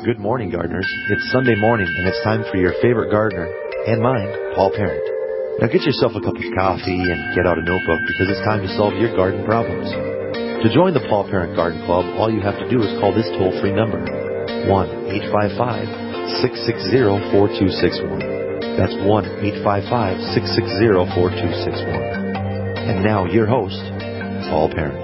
Good morning, gardeners. It's Sunday morning, and it's time for your favorite gardener, and mine, Paul Parent. Now get yourself a cup of coffee and get out a notebook because it's time to solve your garden problems. To join the Paul Parent Garden Club, all you have to do is call this toll-free number, 1-855-660-4261. That's 1-855-660-4261. And now, your host, Paul Parent.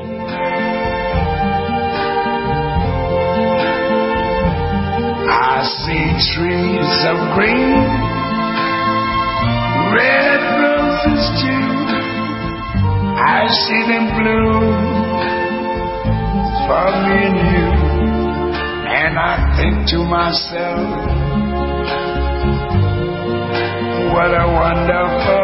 I see trees of green, red roses too. I see them bloom for me and you. And I think to myself, what a wonderful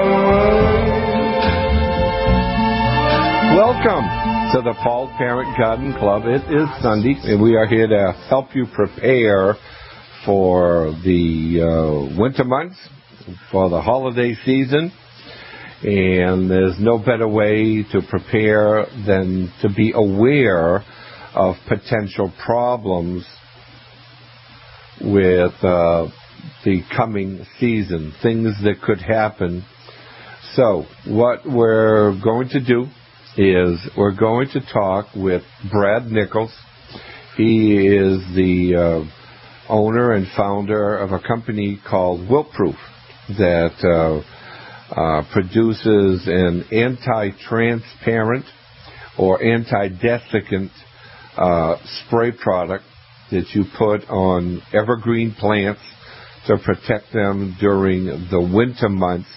world. Welcome to the Paul Parent Garden Club. It is Sunday, and we are here to help you prepare for the winter months, for the holiday season. And there's no better way to prepare than to be aware of potential problems with the coming season, things that could happen. So what we're going to do is we're going to talk with Brad Nichols. He is the owner and founder of a company called Wilt-Proof that produces an anti-transparent or anti-desiccant spray product that you put on evergreen plants to protect them during the winter months.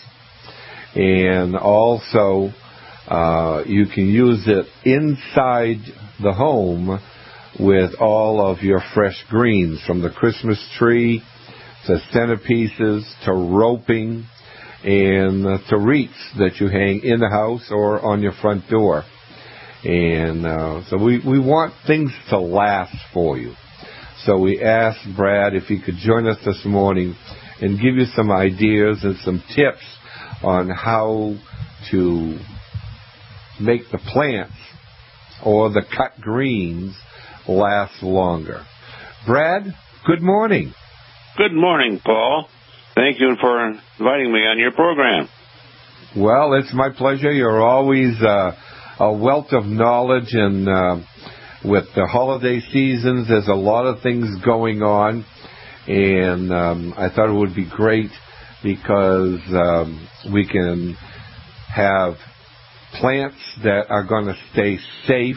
And also you can use it inside the home with all of your fresh greens, from the Christmas tree to centerpieces to roping and to wreaths that you hang in the house or on your front door. And so we want things to last for you. So we asked Brad if he could join us this morning and give you some ideas and some tips on how to make the plants or the cut greens last longer. Brad, good morning. Good morning, Paul. Thank you for inviting me on your program. Well, it's my pleasure. You're always a wealth of knowledge, and with the holiday seasons, there's a lot of things going on, and I thought it would be great because we can have plants that are going to stay safe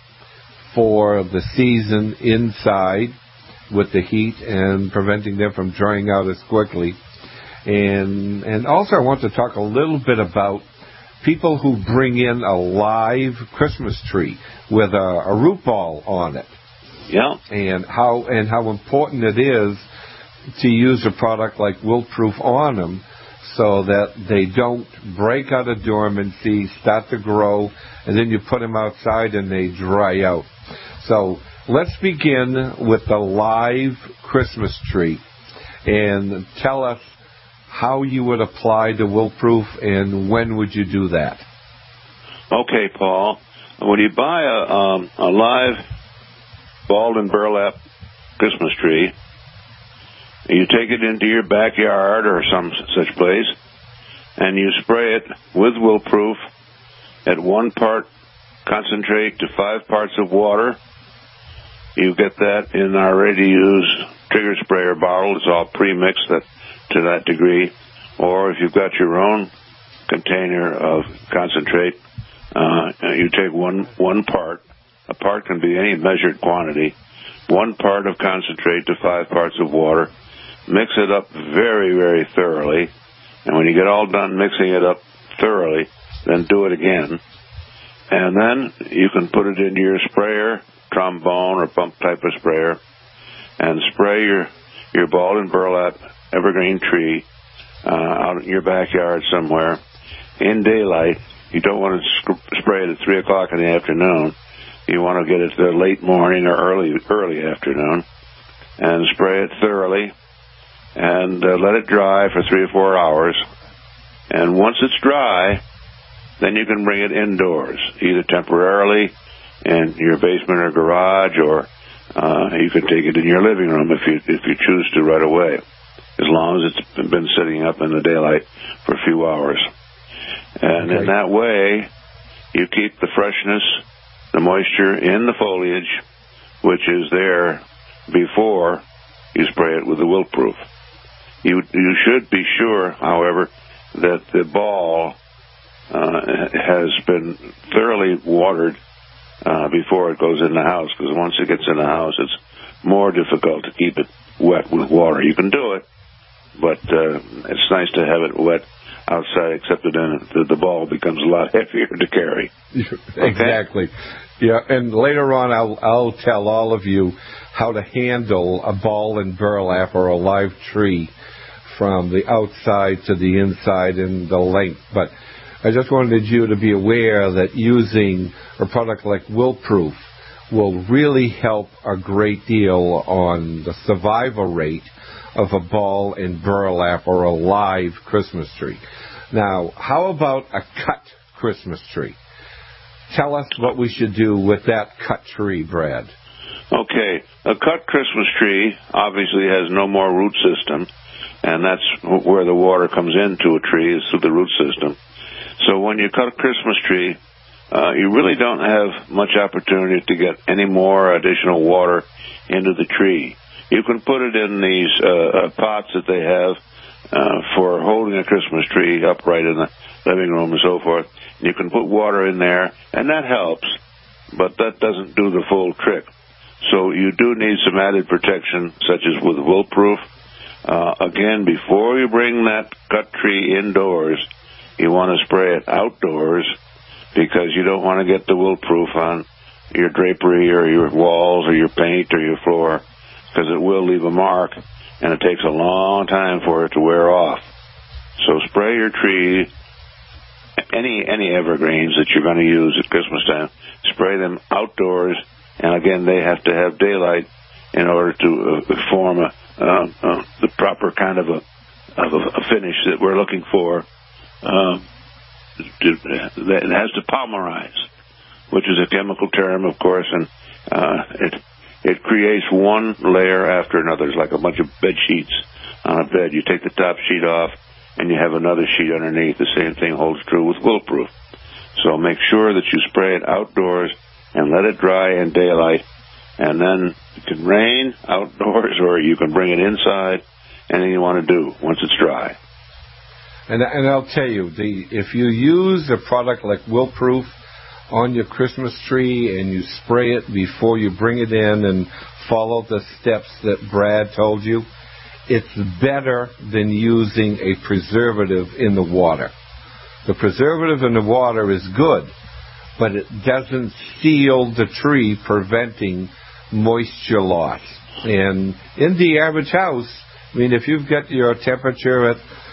for the season inside with the heat and preventing them from drying out as quickly. And also I want to talk a little bit about people who bring in a live Christmas tree with a root ball on it. Yeah. And how important it is to use a product like Wilt-Proof on them so that they don't break out of dormancy, start to grow, and then you put them outside and they dry out. So let's begin with the live Christmas tree and tell us how you would apply the Wilt-Proof and when would you do that. Okay, Paul. When you buy a live balled and burlap Christmas tree, you take it into your backyard or some such place, and you spray it with Wilt-Proof at 1 part concentrate to 5 parts of water. You get that in our ready-to-use trigger sprayer bottle. It's all pre-mixed to that degree. Or if you've got your own container of concentrate, you take one part. A part can be any measured quantity. 1 part of concentrate to 5 parts of water. Mix it up very, very thoroughly. And when you get all done mixing it up thoroughly, then do it again. And then you can put it into your sprayer, trombone or pump type of sprayer, and spray your balled and burlap evergreen tree out in your backyard somewhere in daylight. You don't want to spray it at 3 o'clock in the afternoon. You want to get it to late morning or early afternoon, and spray it thoroughly, and let it dry for 3 or 4 hours. And once it's dry, then you can bring it indoors, either temporarily in your basement or garage, or you can take it in your living room if you choose to right away, as long as it's been sitting up in the daylight for a few hours. And in that way, you keep the freshness, the moisture in the foliage, which is there before you spray it with the wilt-proof. You should be sure, however, that the ball has been thoroughly watered before it goes in the house, because once it gets in the house, it's more difficult to keep it wet with water. You can do it, but it's nice to have it wet outside, except that then the ball becomes a lot heavier to carry. Exactly. Okay? Yeah, and later on I'll tell all of you how to handle a ball and burlap or a live tree from the outside to the inside and the length. But I just wanted you to be aware that using a product like Wilt-Proof will really help a great deal on the survival rate of a ball and burlap or a live Christmas tree. Now, how about a cut Christmas tree? Tell us what we should do with that cut tree, Brad. Okay, a cut Christmas tree obviously has no more root system, and that's where the water comes into a tree, is through the root system. So when you cut a Christmas tree, you really don't have much opportunity to get any more additional water into the tree. You can put it in these pots that they have for holding a Christmas tree upright in the living room and so forth. You can put water in there, and that helps, but that doesn't do the full trick. So you do need some added protection, such as with Wilt-Proof. Again, before you bring that cut tree indoors, you want to spray it outdoors, because you don't want to get the Wilt-Proof on your drapery or your walls or your paint or your floor, because it will leave a mark, and it takes a long time for it to wear off. So spray your tree, any evergreens that you're going to use at Christmas time, spray them outdoors, and again, they have to have daylight in order to form the proper kind of a finish that we're looking for. It has to polymerize, which is a chemical term, of course, and it creates one layer after another. It's like a bunch of bed sheets on a bed. You take the top sheet off, and you have another sheet underneath. The same thing holds true with Wilt-Proof. So make sure that you spray it outdoors and let it dry in daylight, and then it can rain outdoors, or you can bring it inside, anything you want to do once it's dry. And I'll tell you, if you use a product like Wilt-Proof on your Christmas tree and you spray it before you bring it in and follow the steps that Brad told you, it's better than using a preservative in the water. The preservative in the water is good, but it doesn't seal the tree, preventing moisture loss. And in the average house, I mean, if you've got your temperature at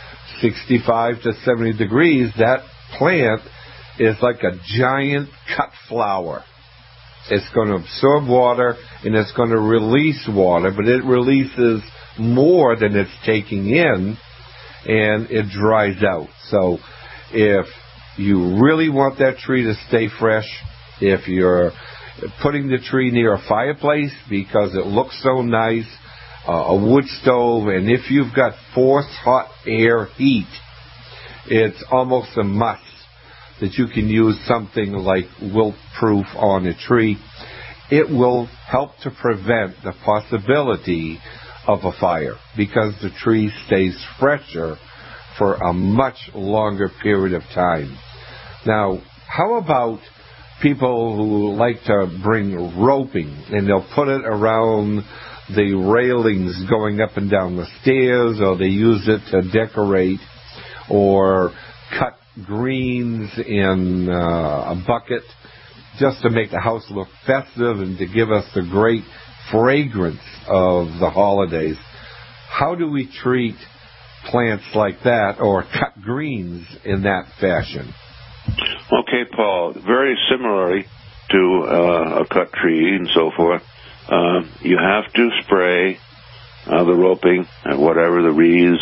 65 to 70 degrees, that plant is like a giant cut flower. It's going to absorb water, and it's going to release water, but it releases more than it's taking in, and it dries out. So if you really want that tree to stay fresh, if you're putting the tree near a fireplace because it looks so nice, a wood stove, and if you've got forced hot air heat, it's almost a must that you can use something like Wilt-Proof on a tree. It will help to prevent the possibility of a fire, because the tree stays fresher for a much longer period of time. Now, how about people who like to bring roping, and they'll put it around the railings going up and down the stairs, or they use it to decorate, or cut greens in a bucket just to make the house look festive and to give us the great fragrance of the holidays. How do we treat plants like that, or cut greens in that fashion? Okay, Paul, very similarly to a cut tree and so forth, you have to spray the roping and whatever, the wreaths,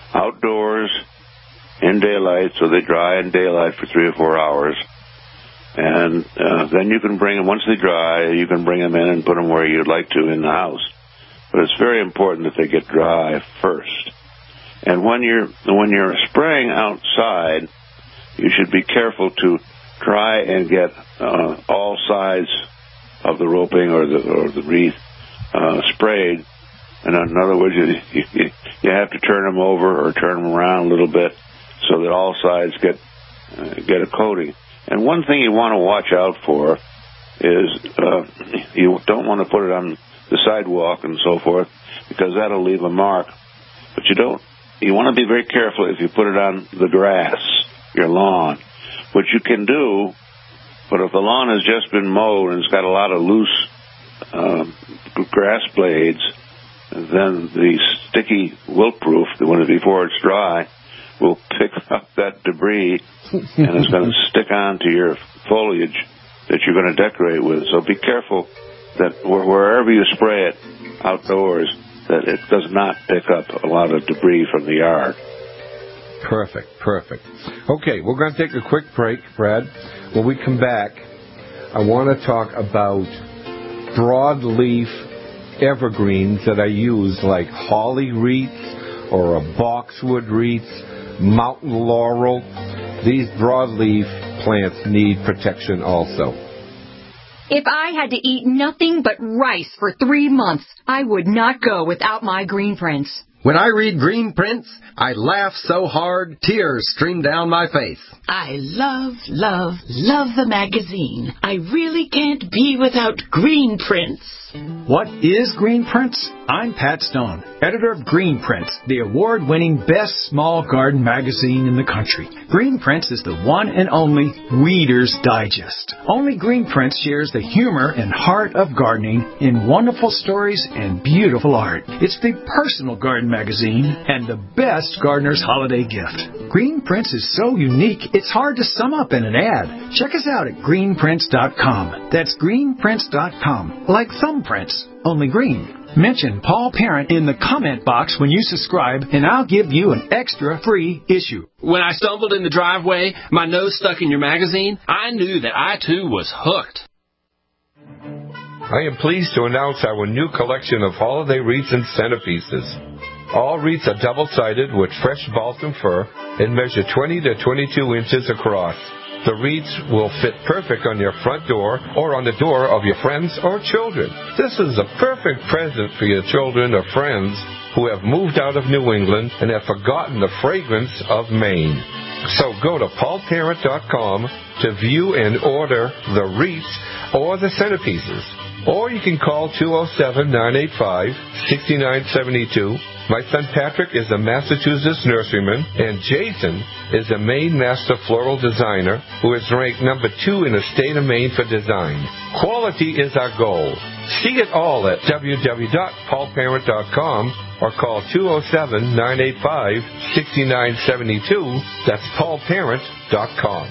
outdoors in daylight, so they dry in daylight for 3 or 4 hours. And then you can bring them, once they dry, you can bring them in and put them where you'd like to in the house. But it's very important that they get dry first. And when you're spraying outside, you should be careful to try and get all sides of the roping or the wreath sprayed. And in other words, you have to turn them over or turn them around a little bit so that all sides get a coating. And one thing you want to watch out for is you don't want to put it on the sidewalk and so forth, because that'll leave a mark. But you want to be very careful if you put it on the grass, your lawn, which you can do. But if the lawn has just been mowed and it's got a lot of loose grass blades, then the sticky wilt-proof, before it's dry, will pick up that debris and it's going to stick onto your foliage that you're going to decorate with. So be careful that wherever you spray it outdoors, that it does not pick up a lot of debris from the yard. Perfect. Okay, we're going to take a quick break, Brad. When we come back, I want to talk about broadleaf evergreens that I use, like holly wreaths or a boxwood wreath, mountain laurel. These broadleaf plants need protection also. If I had to eat nothing but rice for 3 months, I would not go without my Green Prints. When I read Green Prints, I laugh so hard, tears stream down my face. I love the magazine. I really can't be without Green Prints. What is Green Prints? I'm Pat Stone, editor of Green Prints, the award-winning best small garden magazine in the country. Green Prints is the one and only Weeder's Digest. Only Green Prints shares the humor and heart of gardening in wonderful stories and beautiful art. It's the personal garden magazine and the best gardener's holiday gift. Green Prints is so unique, it's hard to sum up in an ad. Check us out at greenprints.com. That's greenprints.com. Like thumbprints, only green. Mention Paul Parent in the comment box when you subscribe, and I'll give you an extra free issue. When I stumbled in the driveway, my nose stuck in your magazine, I knew that I, too, was hooked. I am pleased to announce our new collection of holiday wreaths and centerpieces. All wreaths are double-sided with fresh balsam fir and measure 20 to 22 inches across. The wreaths will fit perfect on your front door or on the door of your friends or children. This is a perfect present for your children or friends who have moved out of New England and have forgotten the fragrance of Maine. So go to paulparent.com to view and order the wreaths or the centerpieces. Or you can call 207-985-6972. My son Patrick is a Massachusetts nurseryman, and Jason is a Maine Master Floral Designer who is ranked number 2 in the state of Maine for design. Quality is our goal. See it all at www.paulparent.com or call 207-985-6972. That's paulparent.com.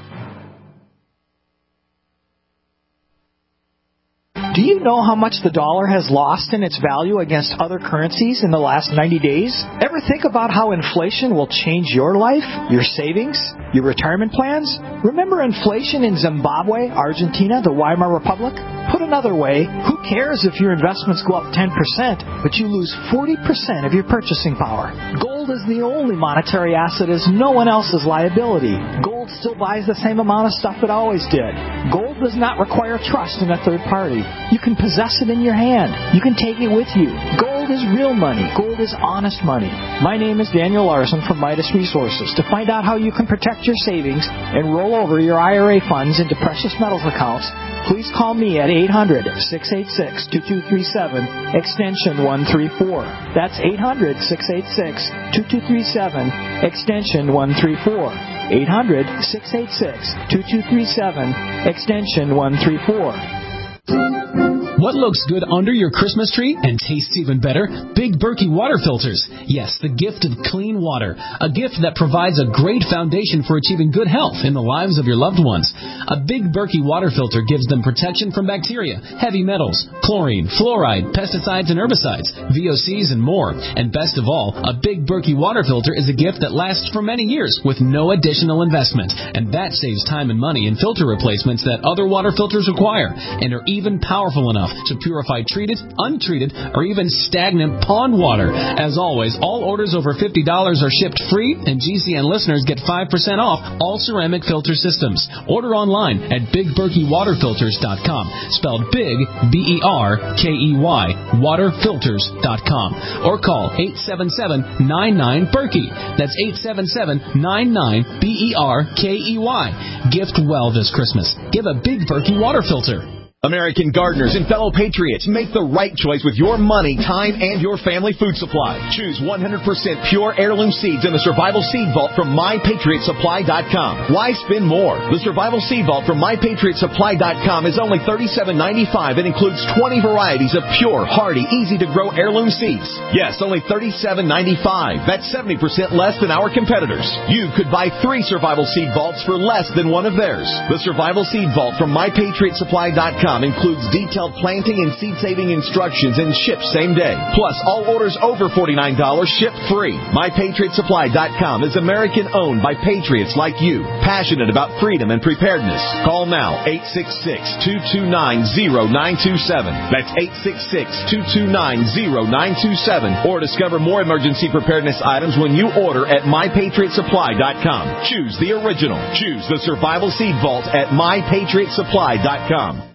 Do you know how much the dollar has lost in its value against other currencies in the last 90 days? Ever think about how inflation will change your life, your savings, your retirement plans? Remember inflation in Zimbabwe, Argentina, the Weimar Republic? Put another way, who cares if your investments go up 10%, but you lose 40% of your purchasing power? Gold is the only monetary asset as no one else's liability. Gold still buys the same amount of stuff it always did. Gold does not require trust in a third party. You can possess it in your hand. You can take it with you. Gold is real money. Gold is honest money. My name is Daniel Larson from Midas Resources. To find out how you can protect your savings and roll over your IRA funds into precious metals accounts, please call me at 800-686-2237, extension 134. That's 800-686-2237, extension 134. 800-686-2237, extension 134. What looks good under your Christmas tree and tastes even better? Big Berkey water filters. Yes, the gift of clean water. A gift that provides a great foundation for achieving good health in the lives of your loved ones. A Big Berkey water filter gives them protection from bacteria, heavy metals, chlorine, fluoride, pesticides and herbicides, VOCs and more. And best of all, a Big Berkey water filter is a gift that lasts for many years with no additional investment. And that saves time and money in filter replacements that other water filters require, and are even powerful enough to purify treated, untreated, or even stagnant pond water. As always, all orders over $50 are shipped free, and GCN listeners get 5% off all ceramic filter systems. Order online at BigBerkeyWaterFilters.com, spelled Big, B-E-R-K-E-Y, waterfilters.com, or call 877-99-BERKEY. That's 877-99-BERKEY. Gift well this Christmas. Give a Big Berkey water filter. American gardeners and fellow patriots, make the right choice with your money, time, and your family food supply. Choose 100% pure heirloom seeds in the Survival Seed Vault from MyPatriotSupply.com. Why spend more? The Survival Seed Vault from MyPatriotSupply.com is only $37.95 and includes 20 varieties of pure, hardy, easy-to-grow heirloom seeds. Yes, only $37.95. That's 70% less than our competitors. You could buy 3 Survival Seed Vaults for less than one of theirs. The Survival Seed Vault from MyPatriotSupply.com includes detailed planting and seed-saving instructions and ships same day. Plus, all orders over $49 ship free. MyPatriotSupply.com is American-owned by patriots like you, passionate about freedom and preparedness. Call now, 866-229-0927. That's 866-229-0927. Or discover more emergency preparedness items when you order at MyPatriotSupply.com. Choose the original. Choose the Survival Seed Vault at MyPatriotSupply.com.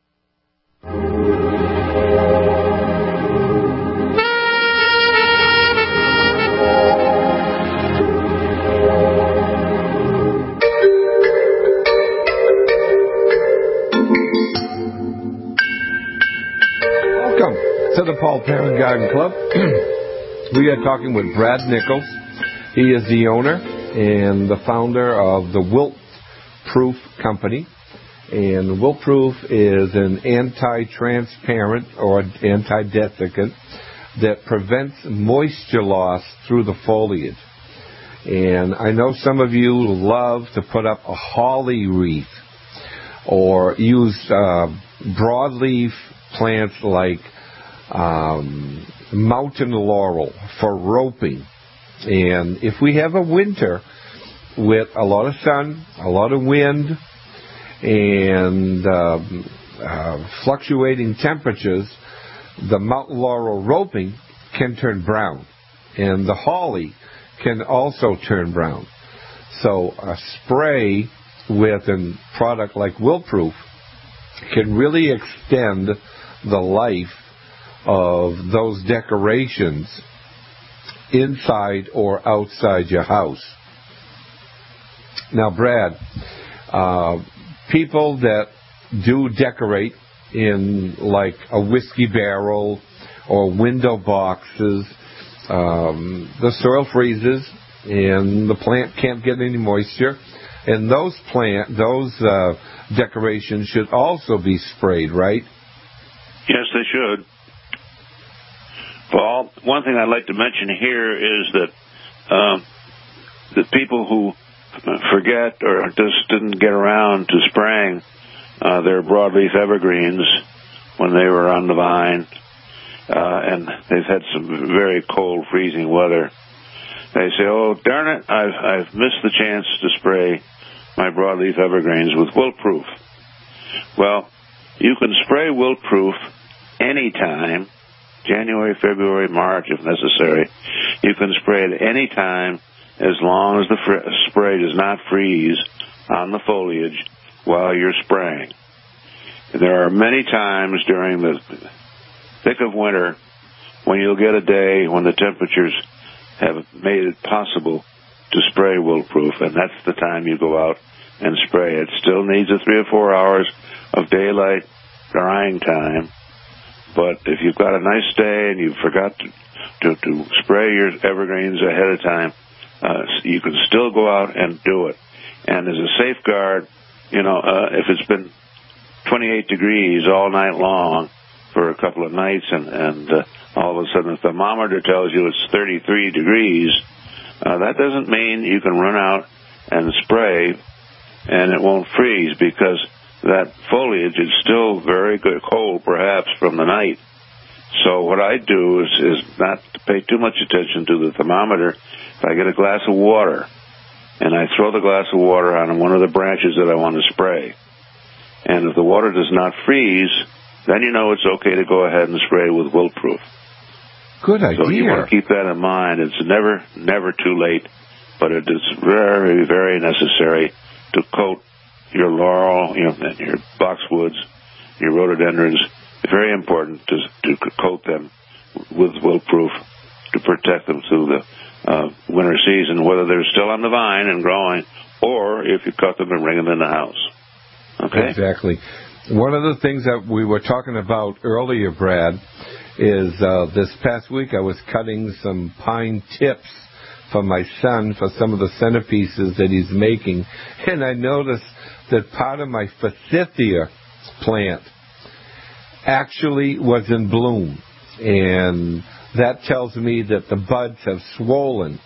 Welcome to the Paul Parent Garden Club. We are talking with Brad Nichols. He is the owner and the founder of the Wilt Proof Company. And Wilt Proof is an anti-transparent or anti-desiccant that prevents moisture loss through the foliage. And I know some of you love to put up a holly wreath or use broadleaf plants like mountain laurel for roping. And if we have a winter with a lot of sun, a lot of wind, and fluctuating temperatures, the mountain laurel roping can turn brown, and the holly can also turn brown. So a spray with a product like Wilt Proof can really extend the life of those decorations inside or outside your house. Now, Brad, people that do decorate in like a whiskey barrel or window boxes, the soil freezes and the plant can't get any moisture, and those decorations should also be sprayed, right? Yes, they should. Paul, one thing I'd like to mention here is that the people who forget or just didn't get around to spraying their broadleaf evergreens when they were on the vine, and they've had some very cold, freezing weather. They say, "Oh, darn it, I've missed the chance to spray my broadleaf evergreens with Wilt Proof." Well, you can spray Wilt Proof anytime, January, February, March, if necessary. You can spray it any time as long as the spray does not freeze on the foliage while you're spraying. There are many times during the thick of winter when you'll get a day when the temperatures have made it possible to spray Wilt Proof, and that's the time you go out and spray. It still needs 3 or 4 hours of daylight drying time, but if you've got a nice day and you forgot to spray your evergreens ahead of time, you can still go out and do it. And as a safeguard, if it's been 28 degrees all night long for a couple of nights, and all of a sudden the thermometer tells you it's 33 degrees, that doesn't mean you can run out and spray and it won't freeze, because that foliage is still very good, cold perhaps from the night. So what I do is not to pay too much attention to the thermometer. If I get a glass of water and I throw the glass of water on one of the branches that I want to spray, and if the water does not freeze, then you know it's okay to go ahead and spray with Wilt-Proof. Good idea. So you want to keep that in mind. It's never too late, but it is very, very necessary to coat your laurel, and your boxwoods, your rhododendrons. It's very important to coat them with Wilt-Proof to protect them through the winter season, whether they're still on the vine and growing, or if you cut them and bring them in the house. Okay? Exactly. One of the things that we were talking about earlier, Brad, is this past week I was cutting some pine tips for my son for some of the centerpieces that he's making, and I noticed that part of my forsythia plant actually was in bloom, and that tells me that the buds have swollen.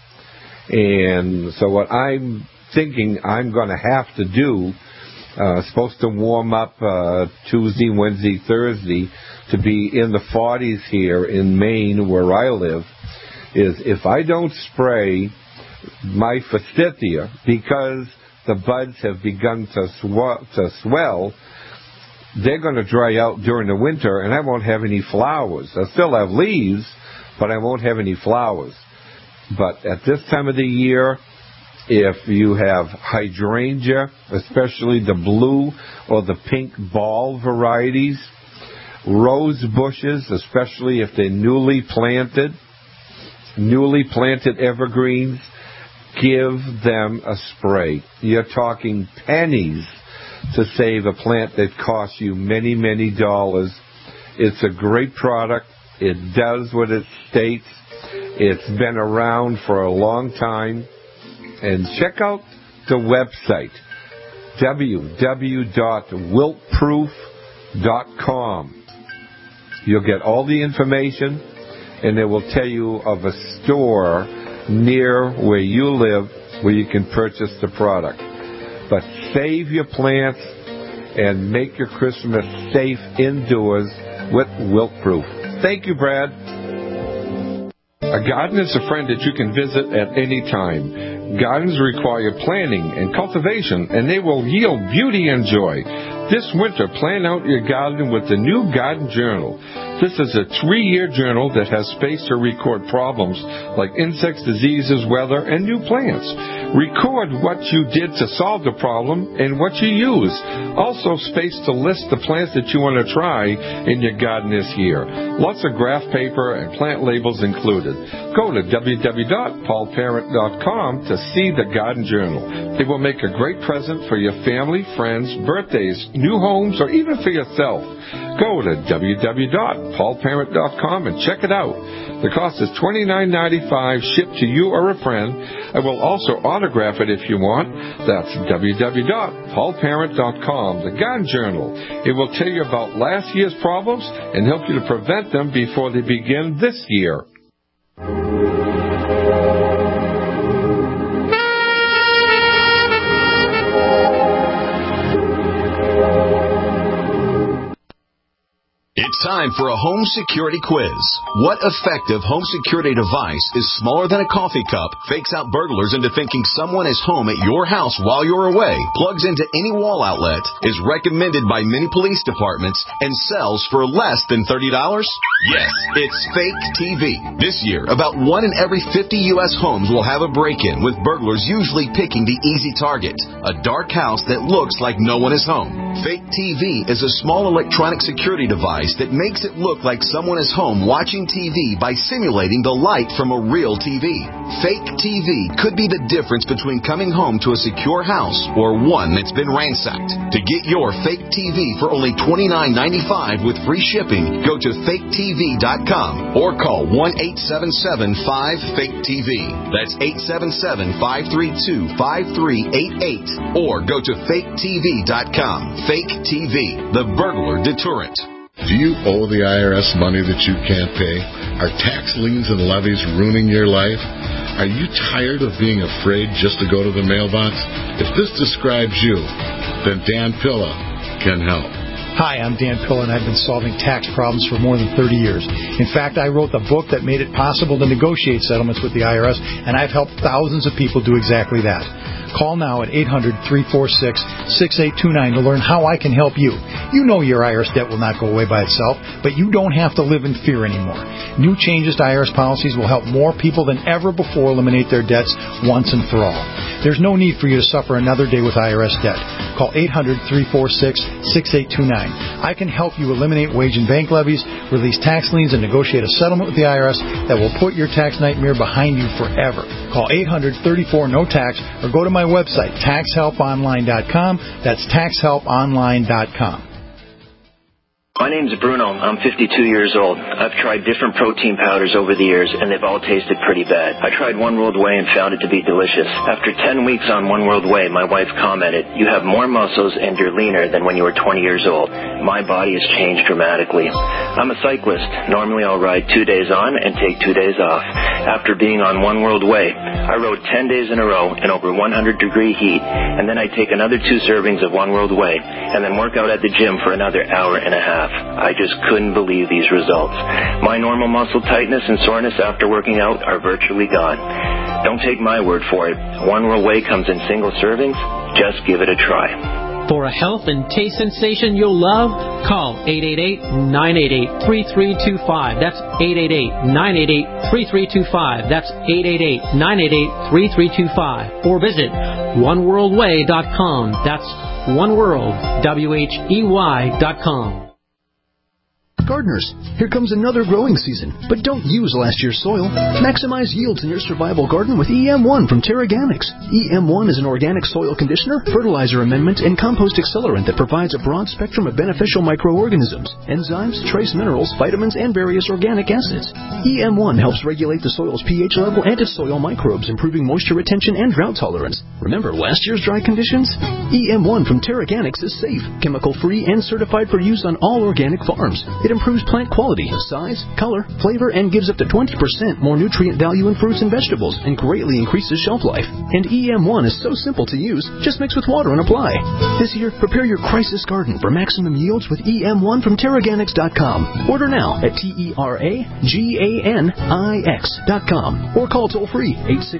And so what I'm thinking I'm going to have to do, supposed to warm up Tuesday, Wednesday, Thursday to be in the 40s here in Maine where I live, is if I don't spray my forsythia, because the buds have begun to swell, they're going to dry out during the winter, and I won't have any flowers. I'll still have leaves, but I won't have any flowers. But at this time of the year, if you have hydrangea, especially the blue or the pink ball varieties, rose bushes, especially if they're newly planted evergreens, give them a spray. You're talking pennies to save a plant that costs you many, many dollars. It's a great product. It does what it states. It's been around for a long time. And check out the website, www.wiltproof.com. You'll get all the information, and it will tell you of a store near where you live where you can purchase the product. But save your plants and make your Christmas safe indoors with Wilt-Proof. Thank you, Brad. A garden is a friend that you can visit at any time. Gardens require planning and cultivation, and they will yield beauty and joy. This winter, plan out your garden with the new Garden Journal. This is a 3-year journal that has space to record problems like insects, diseases, weather, and new plants. Record what you did to solve the problem and what you used. Also space to list the plants that you want to try in your garden this year. Lots of graph paper and plant labels included. Go to www.paulparent.com to see the Garden Journal. It will make a great present for your family, friends, birthdays, new homes, or even for yourself. Go to www.paulparent.com and check it out. The cost is $29.95 shipped to you or a friend. I will also autograph it if you want. That's www.paulparent.com, the Garden Journal. It will tell you about last year's problems and help you to prevent them before they begin this year. It's time for a home security quiz. What effective home security device is smaller than a coffee cup, fakes out burglars into thinking someone is home at your house while you're away, plugs into any wall outlet, is recommended by many police departments, and sells for less than $30? Yes, it's Fake TV. This year, about 1 in every 50 U.S. homes will have a break-in, with burglars usually picking the easy target, a dark house that looks like no one is home. Fake TV is a small electronic security device that makes it look like someone is home watching TV by simulating the light from a real TV. Fake TV could be the difference between coming home to a secure house or one that's been ransacked. To get your Fake TV for only $29.95 with free shipping, go to faketv.com or call 1-877-5-FAKE-TV. That's 877-532-5388 or go to faketv.com. Fake TV, the burglar deterrent. Do you owe the IRS money that you can't pay? Are tax liens and levies ruining your life? Are you tired of being afraid just to go to the mailbox? If this describes you, then Dan Pilla can help. Hi, I'm Dan Pilla, and I've been solving tax problems for more than 30 years. In fact, I wrote the book that made it possible to negotiate settlements with the IRS, and I've helped thousands of people do exactly that. Call now at 800-346-6829 to learn how I can help you. You know your IRS debt will not go away by itself, but you don't have to live in fear anymore. New changes to IRS policies will help more people than ever before eliminate their debts once and for all. There's no need for you to suffer another day with IRS debt. Call 800-346-6829. I can help you eliminate wage and bank levies, release tax liens, and negotiate a settlement with the IRS that will put your tax nightmare behind you forever. Call 800-34-NO-TAX or go to my website, taxhelponline.com. That's taxhelponline.com. My name's Bruno. I'm 52 years old. I've tried different protein powders over the years, and they've all tasted pretty bad. I tried One World Whey and found it to be delicious. After 10 weeks on One World Whey, my wife commented, "You have more muscles and you're leaner than when you were 20 years old." My body has changed dramatically. I'm a cyclist. Normally I'll ride 2 days on and take 2 days off. After being on One World Whey, I rode 10 days in a row in over 100-degree heat, and then I take another 2 servings of One World Whey, and then work out at the gym for another hour and a half. I just couldn't believe these results. My normal muscle tightness and soreness after working out are virtually gone. Don't take my word for it. One World Whey comes in single servings. Just give it a try. For a health and taste sensation you'll love, call 888-988-3325. That's 888-988-3325. That's 888-988-3325. Or visit oneworldwhey.com. That's oneworld.com. Gardeners, here comes another growing season, but don't use last year's soil. Maximize yields in your survival garden with EM1 from Terraganics. EM1 is an organic soil conditioner, fertilizer amendment, and compost accelerant that provides a broad spectrum of beneficial microorganisms, enzymes, trace minerals, vitamins, and various organic acids. EM1 helps regulate the soil's pH level and its soil microbes, improving moisture retention and drought tolerance. Remember last year's dry conditions? EM1 from Terraganics is safe, chemical-free, and certified for use on all organic farms. It improves plant quality, size, color, flavor, and gives up to 20% more nutrient value in fruits and vegetables, and greatly increases shelf life. And EM1 is so simple to use, just mix with water and apply. This year, prepare your crisis garden for maximum yields with EM1 from Terraganics.com. Order now at TERAGANIX.com or call toll-free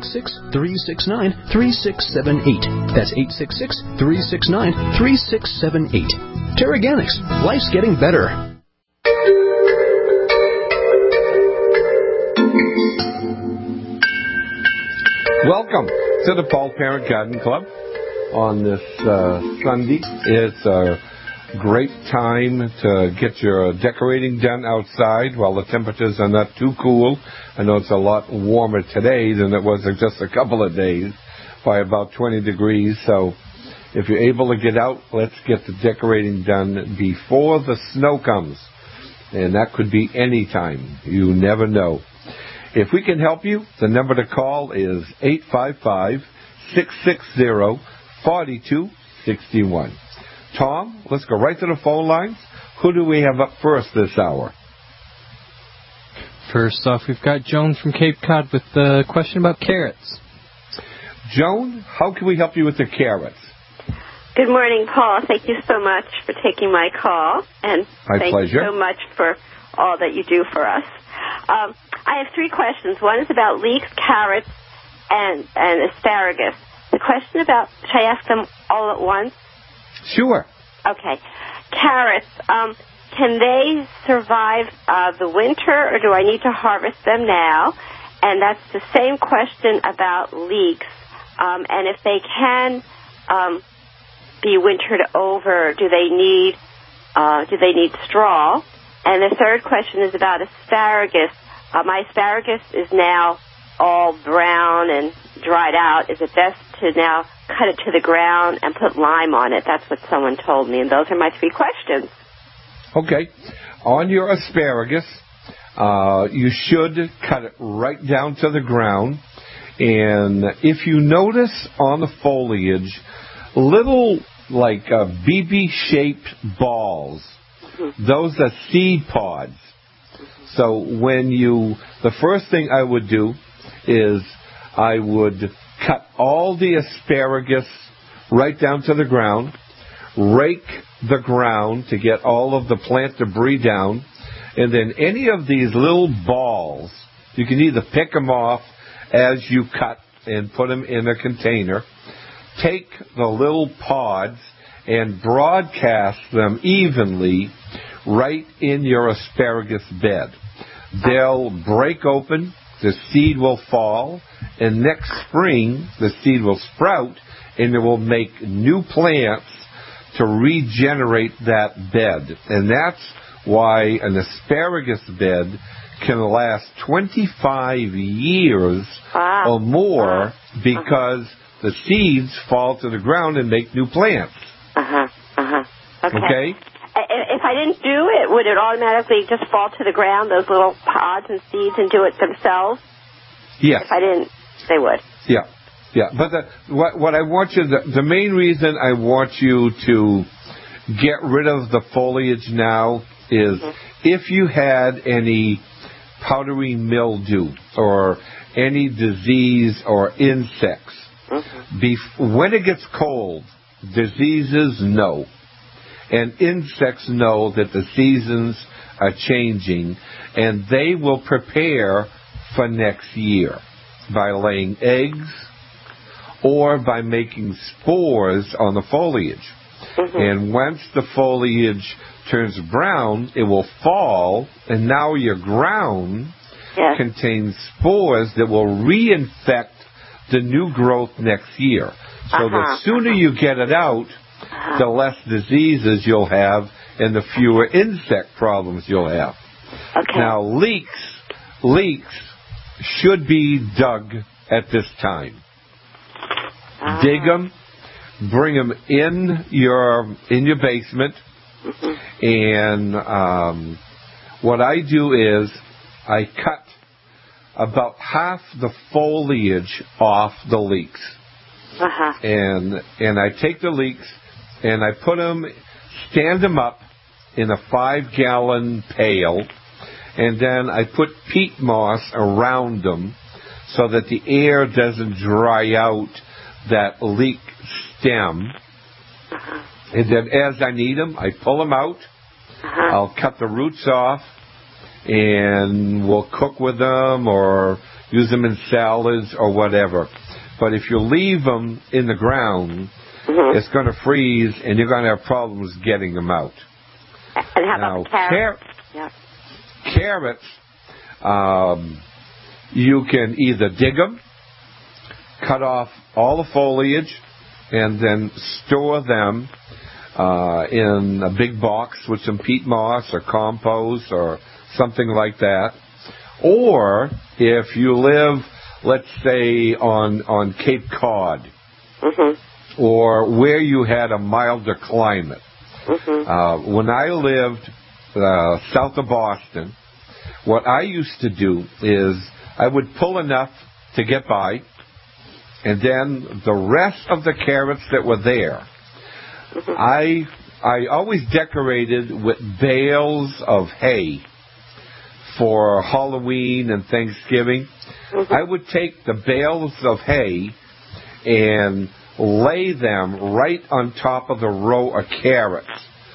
866-369-3678. That's 866-369-3678. Terraganics. Life's getting better. Welcome to the Paul Parent Garden Club on this Sunday. It's a great time to get your decorating done outside while the temperatures are not too cool. I know it's a lot warmer today than it was just a couple of days, by about 20 degrees. So if you're able to get out, let's get the decorating done before the snow comes. And that could be any time. You never know. If we can help you, the number to call is 855-660-4261. Tom, let's go right to the phone lines. Who do we have up first this hour? First off, we've got Joan from Cape Cod with a question about carrots. Joan, how can we help you with the carrots? Good morning, Paul. Thank you so much for taking my call. And thank you so much for all that you do for us. I have 3 questions. One is about leeks, carrots, and asparagus. The question about, should I ask them all at once? Sure. Okay. Carrots, can they survive the winter, or do I need to harvest them now? And that's the same question about leeks. And if they can be wintered over, do they need straw? And the third question is about asparagus. My asparagus is now all brown and dried out. Is it best to now cut it to the ground and put lime on it? That's what someone told me, and those are my 3 questions. Okay. On your asparagus, you should cut it right down to the ground. And if you notice on the foliage, little like BB-shaped balls those are seed pods. So the first thing I would do is I would cut all the asparagus right down to the ground, rake the ground to get all of the plant debris down, and then any of these little balls, you can either pick them off as you cut and put them in a container. Take the little pods and broadcast them evenly right in your asparagus bed. They'll break open, the seed will fall, and next spring the seed will sprout, and it will make new plants to regenerate that bed. And that's why an asparagus bed can last 25 years or more because the seeds fall to the ground and make new plants. Okay? If I didn't do it, would it automatically just fall to the ground, those little pods and seeds, and do it themselves? Yes. If I didn't, they would. Yeah. Yeah. But what I want you, the main reason I want you to get rid of the foliage now is if you had any powdery mildew or any disease or insects, when it gets cold, diseases know. And insects know that the seasons are changing, and they will prepare for next year by laying eggs or by making spores on the foliage. And once the foliage turns brown, it will fall, and now your ground contains spores that will reinfect the new growth next year. So the sooner you get it out, the less diseases you'll have and the fewer insect problems you'll have. Now, leeks should be dug at this time. Dig them, bring them in your basement, and what I do is I cut about half the foliage off the leeks. And I take the leeks and I stand them up in a 5-gallon pail, and then I put peat moss around them so that the air doesn't dry out that leek stem. And then as I need them, I pull them out. I'll cut the roots off, and we'll cook with them or use them in salads or whatever. But if you leave them in the ground, it's going to freeze, and you're going to have problems getting them out. And how about carrots? Carrots, you can either dig them, cut off all the foliage, and then store them in a big box with some peat moss or compost or something like that. Or if you live, let's say, on Cape Cod, or where you had a milder climate. When I lived south of Boston, what I used to do is I would pull enough to get by, and then the rest of the carrots that were there, I always decorated with bales of hay for Halloween and Thanksgiving. I would take the bales of hay and lay them right on top of the row of carrots.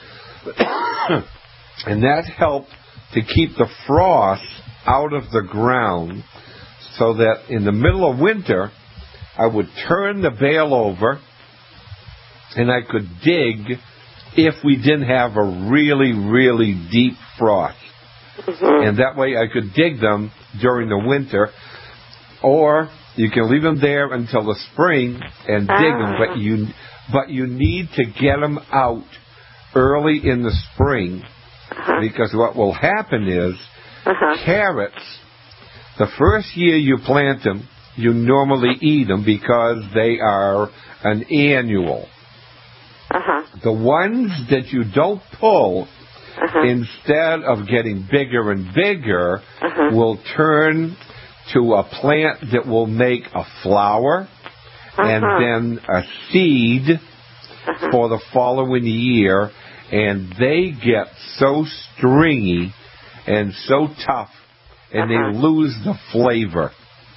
And that helped to keep the frost out of the ground, so that in the middle of winter, I would turn the bale over and I could dig if we didn't have a really, really deep frost. And that way I could dig them during the winter. Or you can leave them there until the spring and dig them, but you need to get them out early in the spring, because what will happen is carrots, the first year you plant them, you normally eat them because they are an annual. The ones that you don't pull, instead of getting bigger and bigger, will turn to a plant that will make a flower and then a seed for the following year, and they get so stringy and so tough, and they lose the flavor.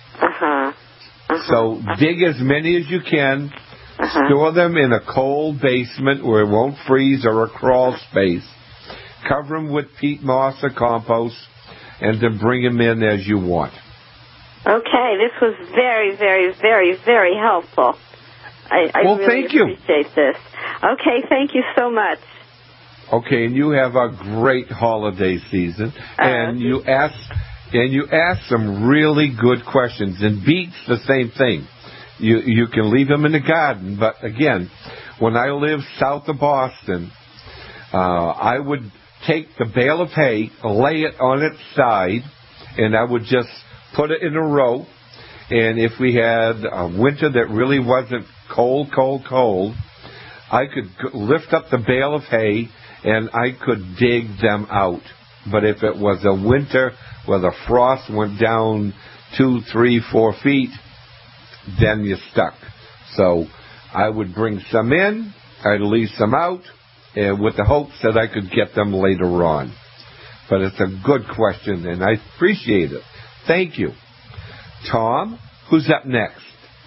So dig as many as you can. Store them in a cold basement where it won't freeze, or a crawl space. Cover them with peat moss or compost, and then bring them in as you want. Okay, this was very, very, very, very helpful. I really thank you. appreciate this. Okay, thank you so much. Okay, and you have a great holiday season, and you ask some really good questions. And beets, the same thing. You can leave them in the garden, but again, when I lived south of Boston, I would take the bale of hay, lay it on its side, and I would just put it in a row. And if we had a winter that really wasn't cold, I could lift up the bale of hay and I could dig them out. But if it was a winter where the frost went down 2, 3, 4 feet, then you're stuck. So I would bring some in, I'd leave some out, with the hopes that I could get them later on. But it's a good question, and I appreciate it. Thank you. Tom, who's up next?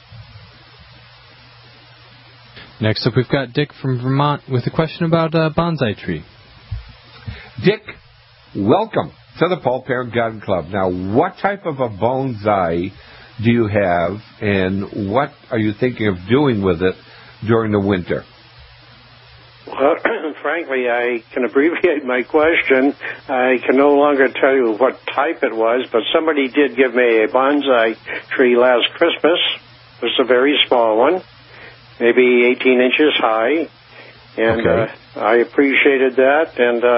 Next up, we've got Dick from Vermont with a question about a bonsai tree. Dick, welcome to the Paul Parent Garden Club. Now, what type of a bonsai do you have, and what are you thinking of doing with it during the winter? Well, frankly, I can abbreviate my question. I can no longer tell you what type it was, but somebody did give me a bonsai tree last Christmas. It was a very small one, maybe 18 inches high, and I appreciated that,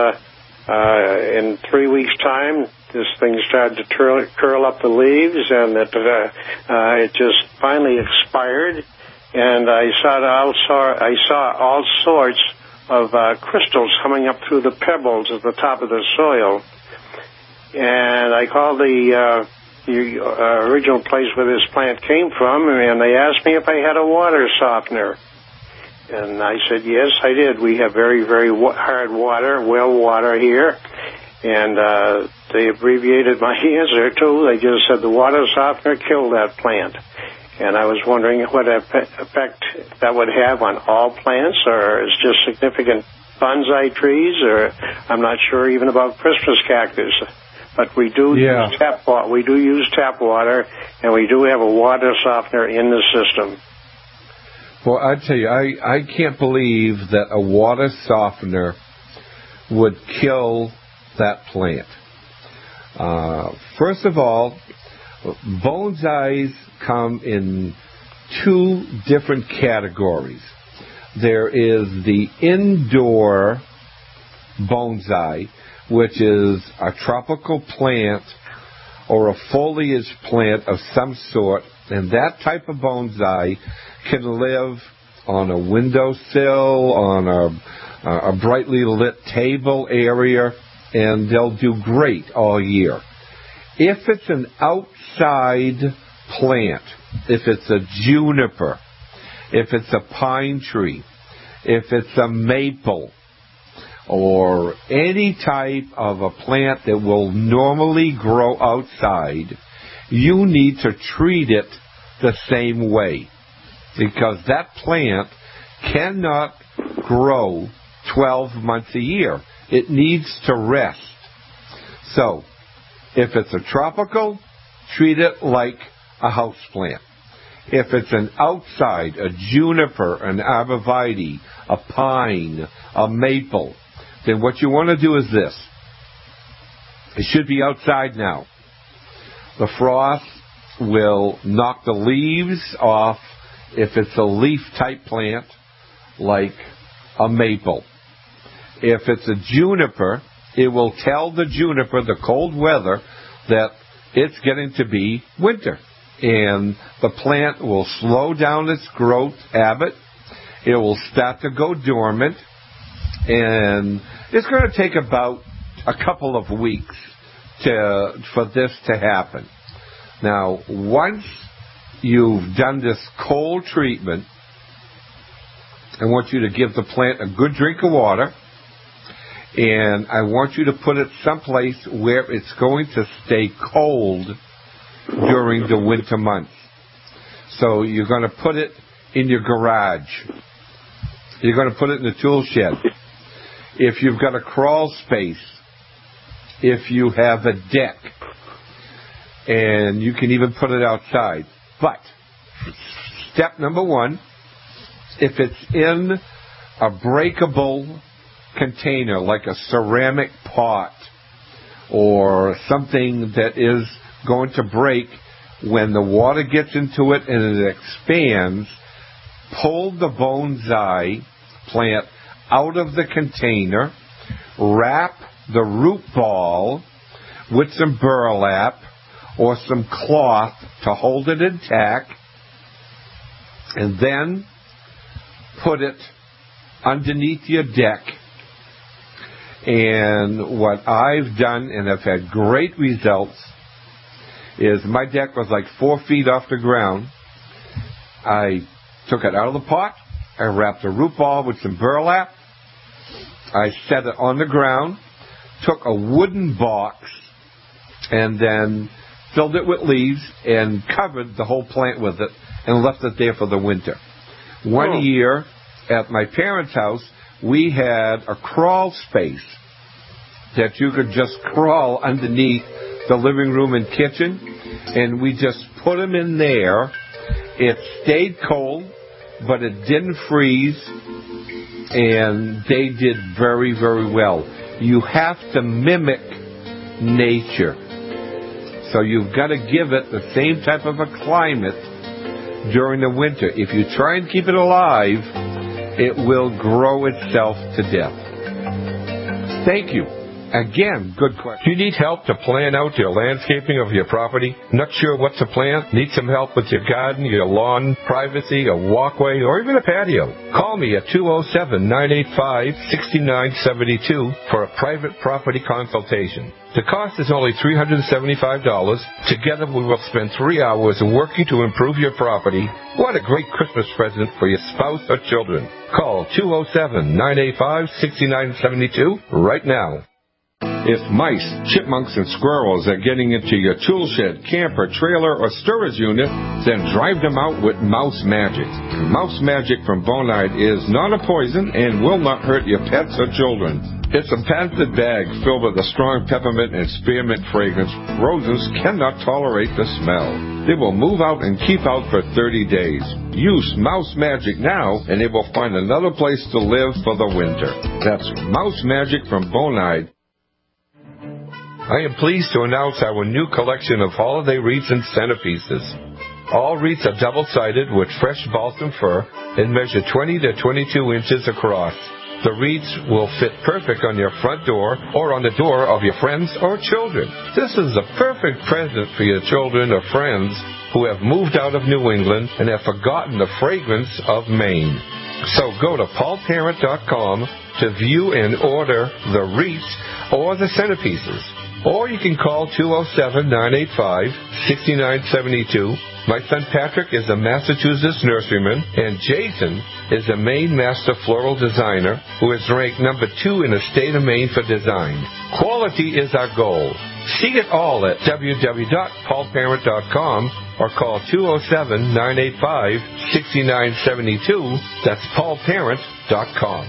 and in 3 weeks' time, this thing started to curl up the leaves, and it just finally expired. And I saw all sorts of crystals coming up through the pebbles at the top of the soil. And I called the original place where this plant came from, and they asked me if I had a water softener. And I said, yes, I did. We have very, very hard water, well water here. And they abbreviated my answer, too. They just said the water softener killed that plant. And I was wondering what effect that would have on all plants, or is just significant bonsai trees, or I'm not sure even about Christmas cactus. But we do use tap water. We do use tap water, and we do have a water softener in the system. Well, I tell you, I can't believe that a water softener would kill that plant. First of all, bonsais come in 2 different categories. There is the indoor bonsai, which is a tropical plant or a foliage plant of some sort, and that type of bonsai can live on a windowsill, on a brightly lit table area, and they'll do great all year. If it's an outside plant, if it's a juniper, if it's a pine tree, if it's a maple, or any type of a plant that will normally grow outside, you need to treat it the same way, because that plant cannot grow 12 months a year. It needs to rest. So, if it's a tropical, treat it like a house plant. If it's an outside, a juniper, an arborvitae, a pine, a maple, then what you want to do is this. It should be outside now. The frost will knock the leaves off if it's a leaf-type plant like a maple. If it's a juniper, it will tell the juniper, the cold weather, that it's getting to be winter. And the plant will slow down its growth habit. It will start to go dormant. And it's going to take about a couple of weeks for this to happen. Now, once you've done this cold treatment, I want you to give the plant a good drink of water. And I want you to put it someplace where it's going to stay cold during the winter months. So you're going to put it in your garage. You're going to put it in the tool shed. If you've got a crawl space, if you have a deck, and you can even put it outside. But step number one, if it's in a breakable container like a ceramic pot or something that is going to break when the water gets into it and it expands, pull the bonsai plant out of the container, wrap the root ball with some burlap or some cloth to hold it intact, and then put it underneath your deck. And what I've done, and I've had great results, is my deck was like 4 feet off the ground. I took it out of the pot. I wrapped a root ball with some burlap. I set it on the ground, took a wooden box, and then filled it with leaves and covered the whole plant with it and left it there for the winter. One year at my parents' house, we had a crawl space that you could just crawl underneath the living room and kitchen, and we just put them in there. It stayed cold, but it didn't freeze, and they did very, very well. You have to mimic nature. So you've got to give it the same type of a climate during the winter. If you try and keep it alive, it will grow itself to death. Thank you. Again, good question. Do you need help to plan out your landscaping of your property? Not sure what to plant? Need some help with your garden, your lawn, privacy, a walkway, or even a patio? Call me at 207-985-6972 for a private property consultation. The cost is only $375. Together we will spend 3 hours working to improve your property. What a great Christmas present for your spouse or children. Call 207-985-6972 right now. If mice, chipmunks, and squirrels are getting into your tool shed, camper, trailer, or storage unit, then drive them out with Mouse Magic. Mouse Magic from Bonide is not a poison and will not hurt your pets or children. It's a patented bag filled with a strong peppermint and spearmint fragrance. Rodents cannot tolerate the smell. They will move out and keep out for 30 days. Use Mouse Magic now, and they will find another place to live for the winter. That's Mouse Magic from Bonide. I am pleased to announce our new collection of holiday wreaths and centerpieces. All wreaths are double-sided with fresh balsam fir and measure 20 to 22 inches across. The wreaths will fit perfect on your front door or on the door of your friends or children. This is a perfect present for your children or friends who have moved out of New England and have forgotten the fragrance of Maine. So go to paulparent.com to view and order the wreaths or the centerpieces. Or you can call 207-985-6972. My son Patrick is a Massachusetts nurseryman, and Jason is a Maine Master Floral Designer who is ranked number 2 in the state of Maine for design. Quality is our goal. See it all at www.paulparent.com or call 207-985-6972. That's paulparent.com.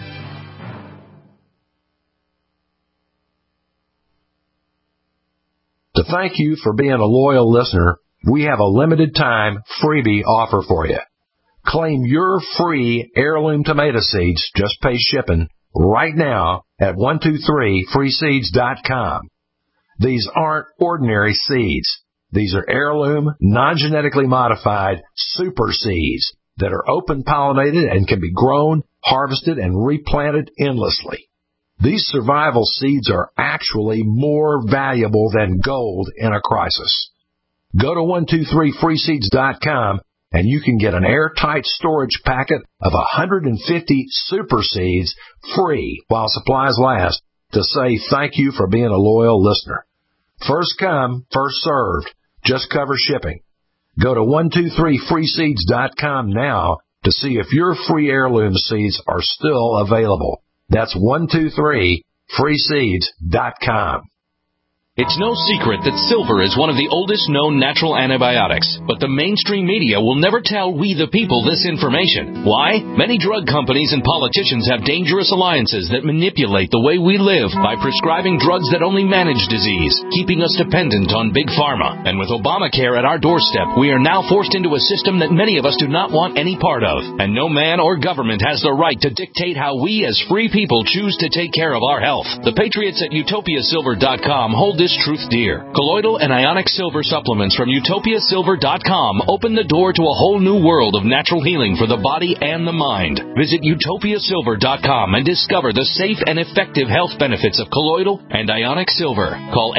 To thank you for being a loyal listener, we have a limited time freebie offer for you. Claim your free heirloom tomato seeds, just pay shipping, right now at 123freeseeds.com. These aren't ordinary seeds. These are heirloom, non-genetically modified super seeds that are open pollinated and can be grown, harvested, and replanted endlessly. These survival seeds are actually more valuable than gold in a crisis. Go to 123freeseeds.com and you can get an airtight storage packet of 150 super seeds free while supplies last to say thank you for being a loyal listener. First come, first served. Just cover shipping. Go to 123freeseeds.com now to see if your free heirloom seeds are still available. That's freeseeds.com. It's no secret that silver is one of the oldest known natural antibiotics, but the mainstream media will never tell we the people this information. Why? Many drug companies and politicians have dangerous alliances that manipulate the way we live by prescribing drugs that only manage disease, keeping us dependent on big pharma. And with Obamacare at our doorstep, we are now forced into a system that many of us do not want any part of. And no man or government has the right to dictate how we as free people choose to take care of our health. The Patriots at UtopiaSilver.com hold this truth dear. Colloidal and ionic silver supplements from UtopiaSilver.com open the door to a whole new world of natural healing for the body and the mind. Visit UtopiaSilver.com and discover the safe and effective health benefits of colloidal and ionic silver. Call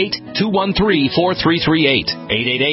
888-213-4338.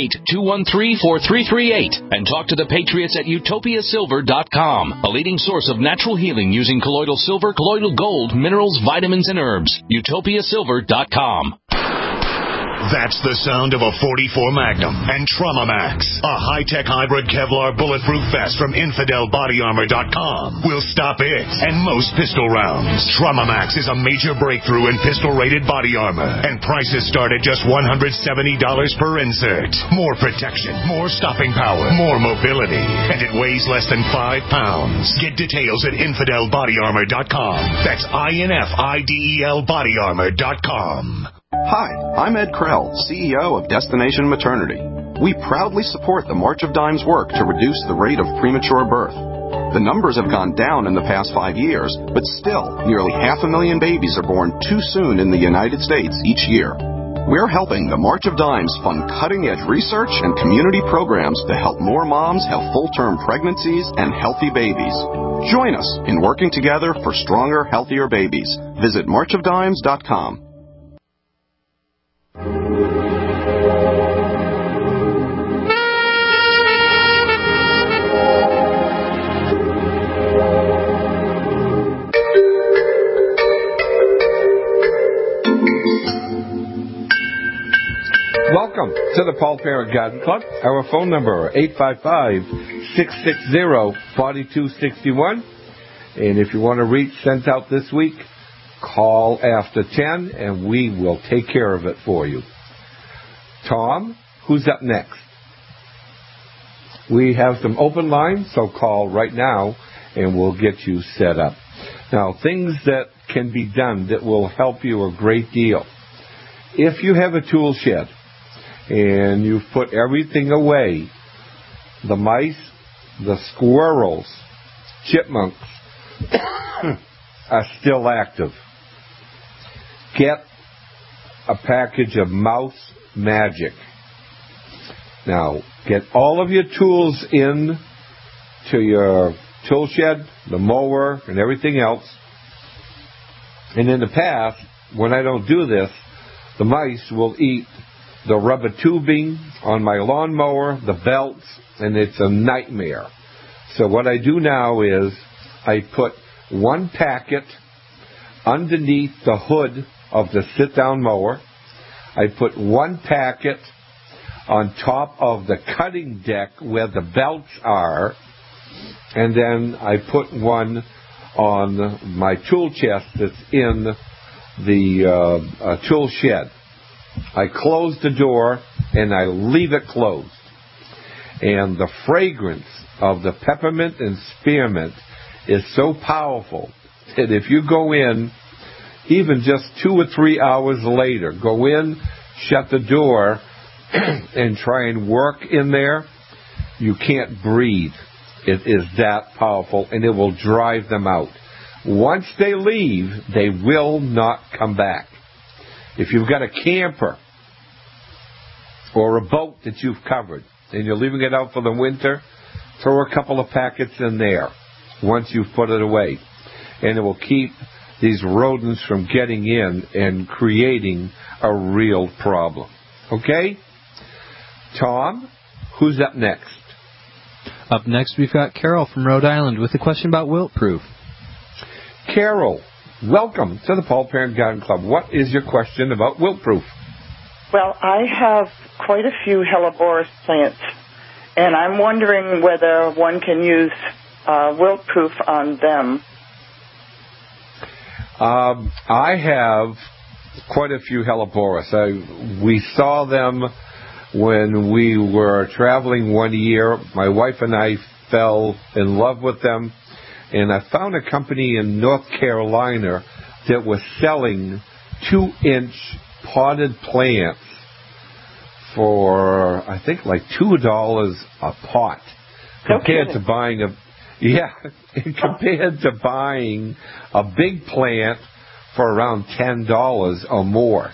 888-213-4338 and talk to the Patriots at UtopiaSilver.com, a leading source of natural healing using colloidal silver, colloidal gold, minerals, vitamins, and herbs. UtopiaSilver.com. That's the sound of a .44 Magnum and Trauma Max, a high-tech hybrid Kevlar bulletproof vest from InfidelBodyArmor.com. Will stop it and most pistol rounds. Trauma Max is a major breakthrough in pistol-rated body armor, and prices start at just $170 per insert. More protection, more stopping power, more mobility, and it weighs less than 5 pounds. Get details at InfidelBodyArmor.com. That's INFIDEL BodyArmor.com. Hi, I'm Ed Krell, CEO of Destination Maternity. We proudly support the March of Dimes work to reduce the rate of premature birth. The numbers have gone down in the past 5 years, but still, nearly 500,000 babies are born too soon in the United States each year. We're helping the March of Dimes fund cutting-edge research and community programs to help more moms have full-term pregnancies and healthy babies. Join us in working together for stronger, healthier babies. Visit marchofdimes.com. Welcome to the Paul Parent Garden Club. Our phone number, 855-660-4261. And if you want to reach sent out this week, call after 10, and we will take care of it for you. Tom, who's up next? We have some open lines, so call right now, and we'll get you set up. Now, things that can be done that will help you a great deal. If you have a tool shed, and you've put everything away, the mice, the squirrels, chipmunks are still active. Get a package of Mouse Magic. Now, get all of your tools in to your tool shed, the mower, and everything else. And in the past, when I don't do this, the mice will eat the rubber tubing on my lawnmower, the belts, and it's a nightmare. So what I do now is I put one packet underneath the hood of the sit-down mower. I put one packet on top of the cutting deck where the belts are, and then I put one on my tool chest that's in the tool shed. I close the door and I leave it closed. And the fragrance of the peppermint and spearmint is so powerful that if you go in, even just 2 or 3 hours later, go in, shut the door, and try and work in there, you can't breathe. It is that powerful, and it will drive them out. Once they leave, they will not come back. If you've got a camper or a boat that you've covered and you're leaving it out for the winter, throw a couple of packets in there once you've put it away. And it will keep these rodents from getting in and creating a real problem. Okay? Tom, who's up next? Up next, we've got Carol from Rhode Island with a question about wilt-proof. Carol, welcome to the Paul Parent Garden Club. What is your question about wilt-proof? Well, I have quite a few Helleborus plants, and I'm wondering whether one can use wilt-proof on them. I have quite a few Helleborus. We saw them when we were traveling one year. My wife and I fell in love with them, and I found a company in North Carolina that was selling 2-inch potted plants for, I think, like $2 a pot, compared to buying compared to buying a big plant for around $10 or more.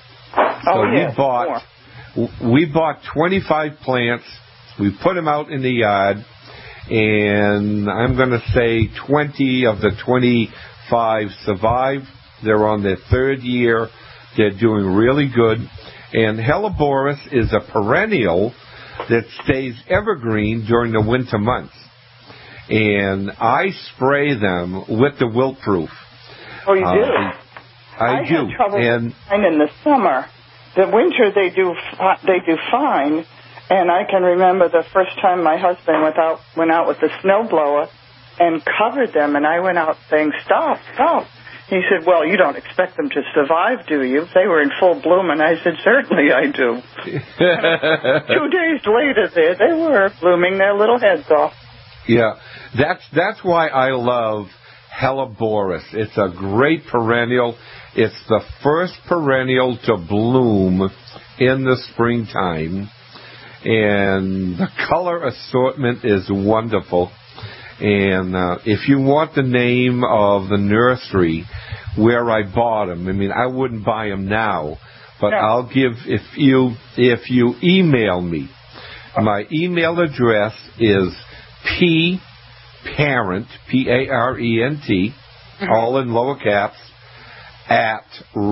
We bought 25 plants. We put them out in the yard, and I'm going to say 20 of the 25 survived. They're on their third year. They're doing really good. And Helleborus is a perennial that stays evergreen during the winter months. And I spray them with the wilt-proof. Oh, you do? I do. Had trouble in the summer. The winter they do fine. And I can remember the first time my husband went out with the snowblower and covered them, and I went out saying, "Stop, stop." He said, "Well, you don't expect them to survive, do you?" They were in full bloom, and I said, "Certainly I do." 2 days later, they were blooming their little heads off. Yeah, that's why I love Helleborus. It's a great perennial. It's the first perennial to bloom in the springtime, and the color assortment is wonderful. And if you want the name of the nursery where I bought them, I mean, I wouldn't buy them now, but I'll give, if you email me, my email address is pparent, P-A-R-E-N-T, all in lower caps, at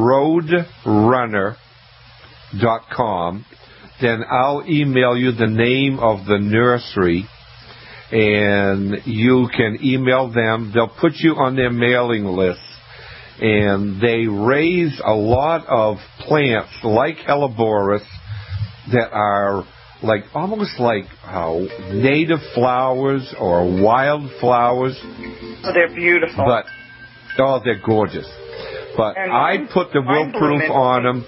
roadrunner.com. Then I'll email you the name of the nursery, and you can email them. They'll put you on their mailing list, and they raise a lot of plants like Helleborus that are like almost like native flowers or wild flowers. Oh, they're beautiful. They're gorgeous. But I put the wilt-proof on them.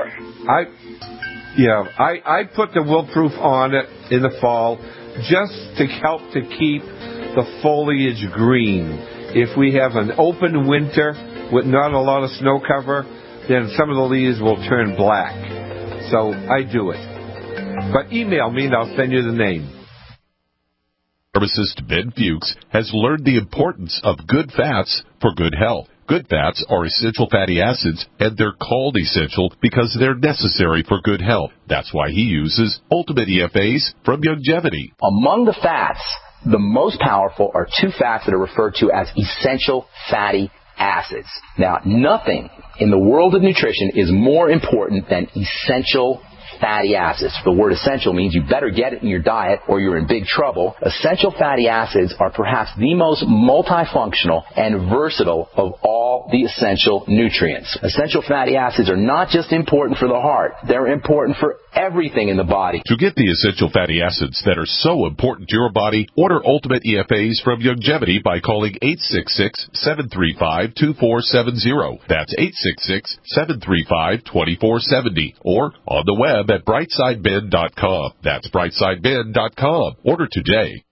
I put the wilt-proof on it in the fall just to help to keep the foliage green. If we have an open winter with not a lot of snow cover, then some of the leaves will turn black. So I do it. But email me and I'll send you the name. Pharmacist Ben Fuchs has learned the importance of good fats for good health. Good fats are essential fatty acids, and they're called essential because they're necessary for good health. That's why he uses Ultimate EFAs from Youngevity. Among the fats, the most powerful are 2 fats that are referred to as essential fatty acids. Now, nothing in the world of nutrition is more important than essential fatty acids. The word essential means you better get it in your diet or you're in big trouble. Essential fatty acids are perhaps the most multifunctional and versatile of all the essential nutrients. Essential fatty acids are not just important for the heart. They're important for everything in the body. To get the essential fatty acids that are so important to your body, order Ultimate EFAs from Youngevity by calling 866-735-2470. That's 866-735-2470. Or on the web at brightsideben.com. That's brightsideben.com. Order today.